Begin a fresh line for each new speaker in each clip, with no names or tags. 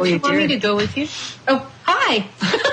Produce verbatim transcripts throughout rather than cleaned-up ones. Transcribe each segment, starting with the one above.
Do you want me to go with you? Oh, hi.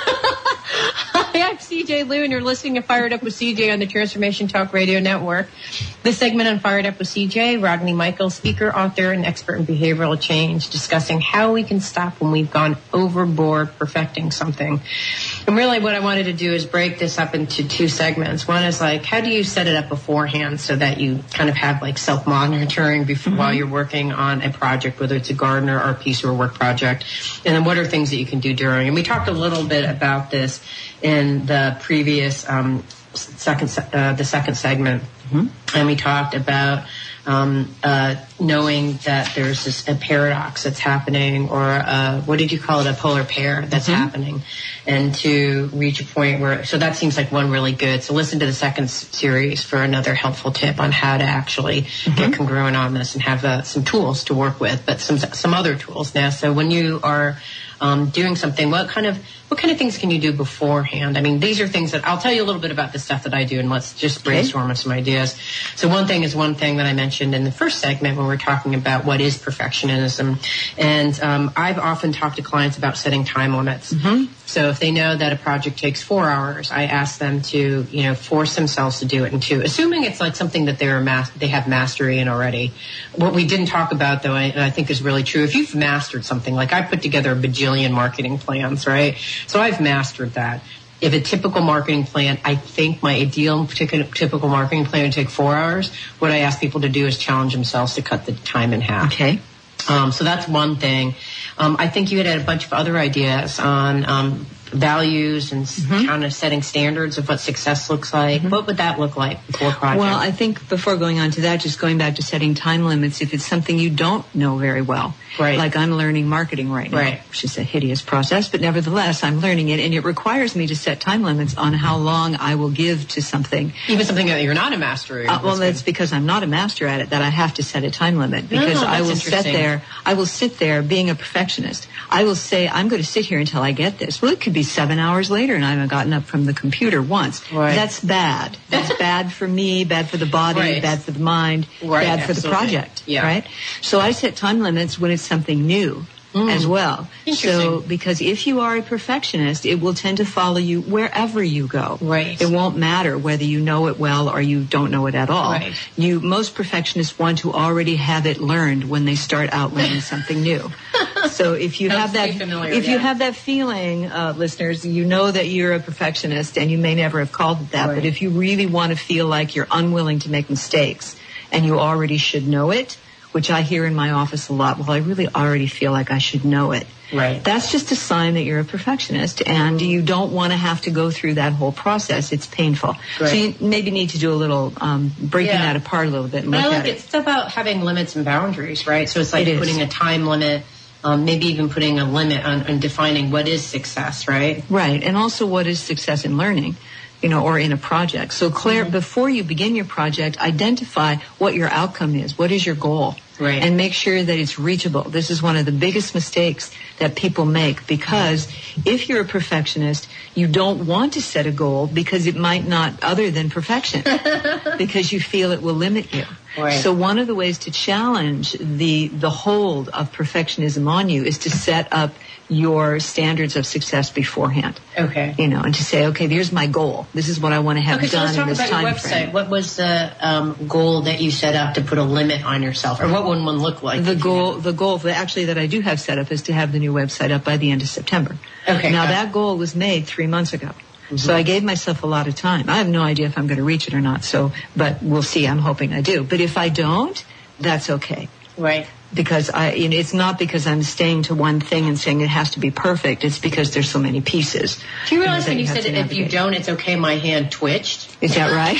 Hi, I'm C J Liu, and you're listening to Fired Up with C J on the Transformation Talk Radio Network. This segment on Fired Up with C J, Rodney Michaels, speaker, author, and expert in behavioral change, discussing how we can stop when we've gone overboard perfecting something. And really what I wanted to do is break this up into two segments. One is like, how do you set it up beforehand so that you kind of have like self-monitoring before, mm-hmm. while you're working on a project, whether it's a gardener or a piece or a work project. And then what are things that you can do during? And we talked a little bit about this in the previous um, second, uh, the second segment. Mm-hmm. And we talked about um, uh, knowing that there's this a paradox that's happening, or uh, what did you call it, a polar pair that's mm-hmm. happening, and to reach a point where, so that seems like one really good. So listen to the second s- series for another helpful tip on how to actually mm-hmm. get congruent on this and have uh, some tools to work with, but some some other tools now. So when you are um, doing something, what kind of What kind of things can you do beforehand? I mean, these are things that I'll tell you a little bit about the stuff that I do, and let's just brainstorm on some ideas. So one thing is one thing that I mentioned in the first segment when we're talking about what is perfectionism. And um, I've often talked to clients about setting time limits. Mm-hmm. So if they know that a project takes four hours, I ask them to, you know, force themselves to do it in two, assuming it's like something that they're mas- they have mastery in already. What we didn't talk about, though, and I think is really true, if you've mastered something, like I put together a bajillion marketing plans, right? So I've mastered that. If a typical marketing plan, I think my ideal particular typical marketing plan would take four hours. What I ask people to do is challenge themselves to cut the time in half.
Okay.
Um, so that's one thing. Um, I think you had, had a bunch of other ideas on um, values and mm-hmm. kind of setting standards of what success looks like. Mm-hmm. What would that look like before project?
Well, I think before going on to that, just going back to setting time limits, if it's something you don't know very well,
right.
like I'm learning marketing right now,
right.
which is a hideous process, but nevertheless, I'm learning it, and it requires me to set time limits on how long I will give to something.
Even something that you're not a master at.
Uh, well, that's
good.
because I'm not a master at it that I have to set a time limit, because
no,
I will sit there, I will sit there being a perfectionist. I will say, I'm going to sit here until I get this. Well, it could be seven hours later and I haven't gotten up from the computer once.
Right.
That's bad. That's bad for me, bad for the body,
right.
bad for the mind,
right.
bad for
Absolutely.
the project.
Yeah.
Right? So I set time limits when it's something new. Mm. As well. So, because if you are a perfectionist, it will tend to follow you wherever you go.
Right.
It won't matter whether you know it well or you don't know it at all.
Right.
You, most perfectionists want to already have it learned when they start out learning something new. So if you have that,
familiar,
if
yeah.
you have that feeling, uh, listeners, you know that you're a perfectionist, and you may never have called it that. Right. But if you really want to feel like you're unwilling to make mistakes, and you already should know it, which I hear in my office a lot, well, I really already feel like I should know it.
Right.
That's just a sign that you're a perfectionist, and you don't want to have to go through that whole process. It's painful.
Right.
So you maybe need to do a little um, breaking
yeah.
that apart a little bit and
but
look
I like
at
it.
it.
It's about having limits and boundaries, right? So it's like
it
putting a time limit, um, maybe even putting a limit on, on defining what is success, right?
Right, and also what is success in learning. You know, or in a project. So, Claire, mm-hmm. before you begin your project, identify what your outcome is. What is your goal?
Right.
And make sure that it's reachable. This is one of the biggest mistakes that people make, because if you're a perfectionist, you don't want to set a goal because it might not other than perfection, because you feel it will limit you.
Right.
So one of the ways to challenge the the hold of perfectionism on you is to set up your standards of success beforehand.
Okay.
You know, and to say, okay, here's my goal. This is what I want to have
okay,
done
so
in
let's
this
talk about
time
your website.
frame.
What was the um, goal that you set up to put a limit on yourself, or what would one look like?
The goal, the goal that actually that I do have set up is to have the new website up by the end of September.
Okay.
Now that goal was made three months ago. Mm-hmm. So I gave myself a lot of time. I have no idea if I'm going to reach it or not. So, but we'll see. I'm hoping I do. But if I don't, that's okay.
Right.
Because I, you know, it's not because I'm staying to one thing and saying it has to be perfect. It's because there's so many pieces.
Do you realize when you, you
said
that if you don't, it's okay, my hand twitched?
Is that right?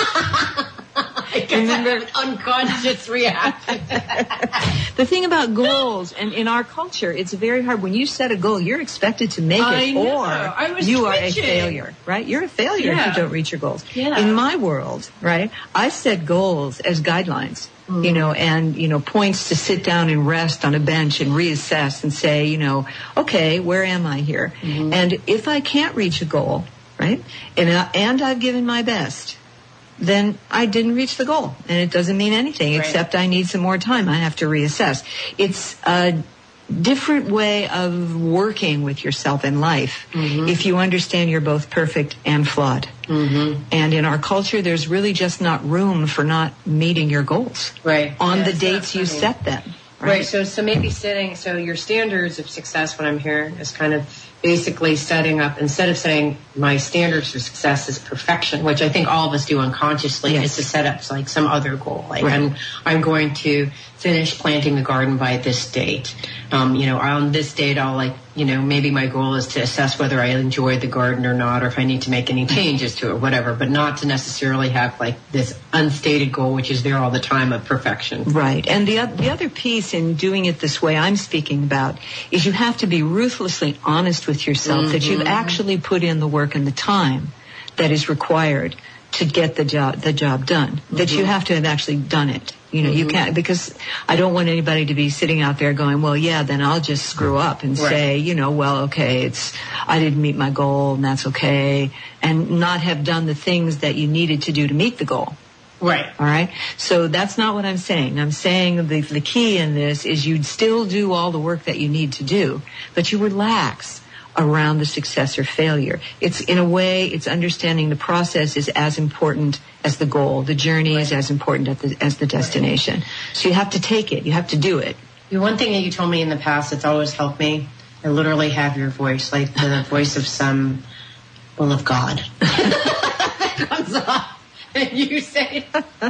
I remember an unconscious reaction.
The thing about goals, and in our culture, it's very hard. When you set a goal, you're expected to make
I
it,
know.
or
I was
you
twitching.
are a failure, right? You're a failure
yeah.
if you don't reach your goals.
Yeah.
In my world, right, I set goals as guidelines. Mm. You know, and, you know, points to sit down and rest on a bench and reassess and say, you know, okay, where am I here? Mm-hmm. And if I can't reach a goal, right, and, uh, and I've given my best, then I didn't reach the goal. And it doesn't mean anything,
right.
except I need some more time. I have to reassess. It's, uh, different way of working with yourself in life mm-hmm. if you understand you're both perfect and flawed. Mm-hmm. And in our culture, there's really just not room for not meeting your goals.
Right.
On
yeah,
the dates you set them.
Right? right. So, so maybe setting, so your standards of success, what I'm hearing, is kind of basically setting up, instead of saying my standards for success is perfection, which I think all of us do unconsciously, yes. is to set up like some other goal. Like right. I'm, I'm going to finish planting the garden by this date. Um, you know, on this date, I'll like, you know, maybe my goal is to assess whether I enjoy the garden or not, or if I need to make any changes to it, or whatever, but not to necessarily have like this unstated goal, which is there all the time, of perfection.
Right. And the, the other piece in doing it this way I'm speaking about is you have to be ruthlessly honest with yourself mm-hmm. that you've actually put in the work and the time that is required to get the job the job done. Mm-hmm. That you have to have actually done it. You know, mm-hmm. you can't, because I don't want anybody to be sitting out there going, well, yeah, then I'll just screw up and right. say, you know, well, okay, it's, I didn't meet my goal and that's okay, and not have done the things that you needed to do to meet the goal.
Right.
All right. So that's not what I'm saying. I'm saying the, the key in this is you'd still do all the work that you need to do, but you relax around the success or failure. It's, in a way, it's understanding the process is as important as the goal. The journey right. is as important as the, as the destination. Right. So you have to take it. You have to do it.
The one thing that you told me in the past that's always helped me, I literally have your voice, like the voice of some, well, of God. That comes off. And you say,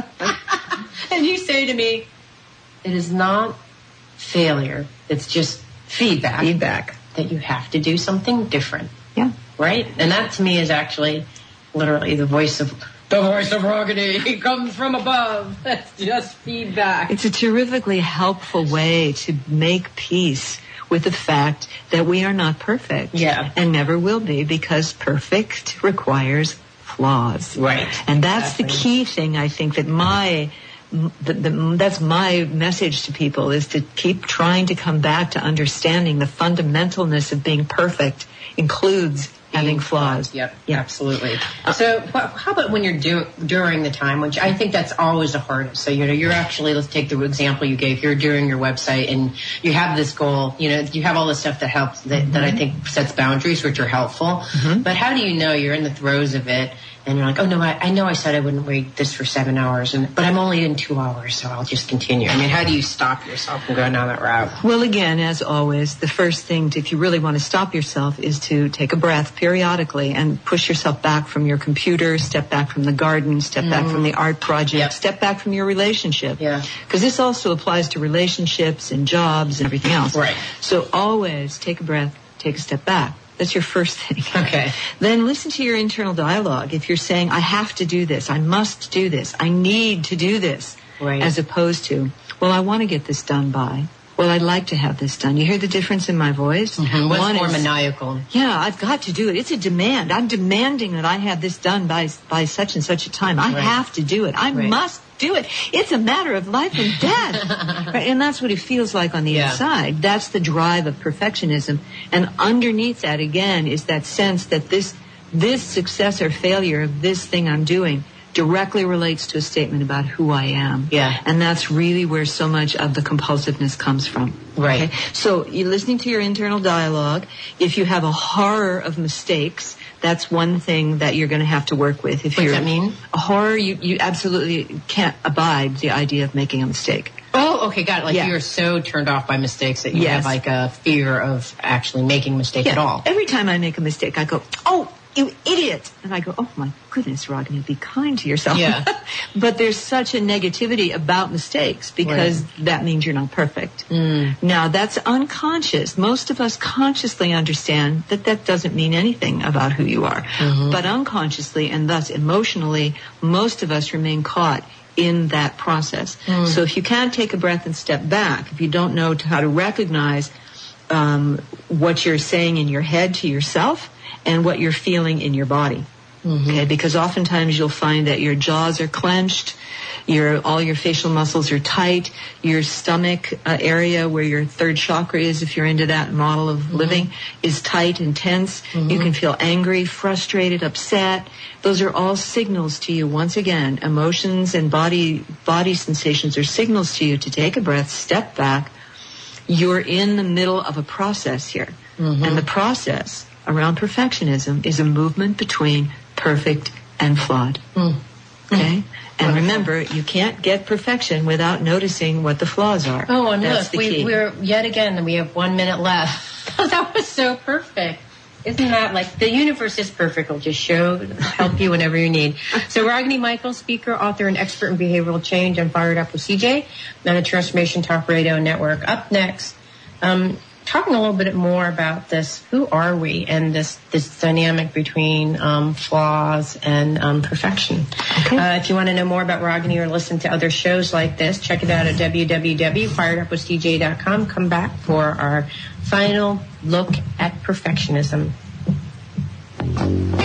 and you say to me, it is not failure. It's just feedback.
Feedback.
That you have to do something different.
Yeah.
Right? And that to me is actually literally the voice of, the voice of Ragini. He comes from above. That's just feedback.
It's a terrifically helpful way to make peace with the fact that we are not perfect.
Yeah.
And never will be, because perfect requires flaws.
Right.
And that's
exactly.
the key thing, I think, that my The, the, that's my message to people, is to keep trying to come back to understanding the fundamentalness of being perfect includes having flaws.
Yep,
yeah.
absolutely. Uh, so how about when you're do, during the time, which I think that's always the hardest. So, you know, you're actually, let's take the example you gave, you're doing your website and you have this goal, you know, you have all this stuff that helps, that, mm-hmm. that I think sets boundaries, which are helpful. Mm-hmm. But how do you know you're in the throes of it? And you're like, oh, no, I, I know I said I wouldn't wait this for seven hours, and but I'm only in two hours, so I'll just continue. I mean, how do you stop yourself from going down that route?
Well, again, as always, the first thing, to, if you really want to stop yourself, is to take a breath periodically and push yourself back from your computer, step back from the garden, step mm. back from the art project, yep. step back from your relationship.
Yeah.
Because this also applies to relationships and jobs and everything else.
Right.
So always take a breath, take a step back. That's your first thing.
Okay.
Then listen to your internal dialogue. If you're saying, I have to do this, I must do this, I need to do this,
right.
as opposed to, well, I want to get this done by, well, I'd like to have this done. You hear the difference in my voice?
Mm-hmm. What's
One
more
is,
maniacal?
Yeah, I've got to do it. It's a demand. I'm demanding that I have this done by by such and such a time. I
right.
have to do it. I
right.
must do it. It's a matter of life and death. Right? And that's what it feels like on the
yeah.
inside. That's the drive of perfectionism. And underneath that, again, is that sense that this this success or failure of this thing I'm doing directly relates to a statement about who I am.
Yeah.
And that's really where so much of the compulsiveness comes from.
Right.
Okay? So you're listening to your internal dialogue. If you have a horror of mistakes, that's one thing that you're going to have to work with. If
what
you're,
does that mean?
A horror, you, you absolutely can't abide the idea of making a mistake.
Oh, okay, got it. Like
yeah.
you're so turned off by mistakes that you
yes.
have like a fear of actually making a mistake
yeah.
at all.
Every time I make a mistake, I go, oh, you idiot. And I go, oh my goodness, Ragini, be kind to yourself.
Yeah.
But there's such a negativity about mistakes because right. that means you're not perfect.
Mm.
Now, that's unconscious. Most of us consciously understand that that doesn't mean anything about who you are. Mm-hmm. But unconsciously and thus emotionally, most of us remain caught in that process. Mm. So if you can't take a breath and step back, if you don't know how to recognize um, what you're saying in your head to yourself, and what you're feeling in your body. Mm-hmm. Okay, because oftentimes you'll find that your jaws are clenched, your all your facial muscles are tight, your stomach uh, area where your third chakra is, if you're into that model of mm-hmm. living, is tight and tense. Mm-hmm. You can feel angry, frustrated, upset. Those are all signals to you. Once again, emotions and body body sensations are signals to you to take a breath, step back, you're in the middle of a process here. Mm-hmm. And the process around perfectionism is a movement between perfect and flawed. Mm. Okay? And remember, you can't get perfection without noticing what the flaws are.
Oh, and
That's
look,
the
we,
key.
we're, yet again, we have one minute left. That was so perfect. Isn't that like, the universe is perfect. It'll just show, help you whenever you need. So Ragini Michaels, speaker, author, and expert in behavioral change on Fired Up with C J on the Transformation Talk Radio Network. Up next, um, talking a little bit more about this, who are we, and this, this dynamic between um, flaws and um, perfection. Okay. Uh, if you want to know more about Ragini or listen to other shows like this, check it out at w w w dot fired up with c j dot com. Come back for our final look at perfectionism.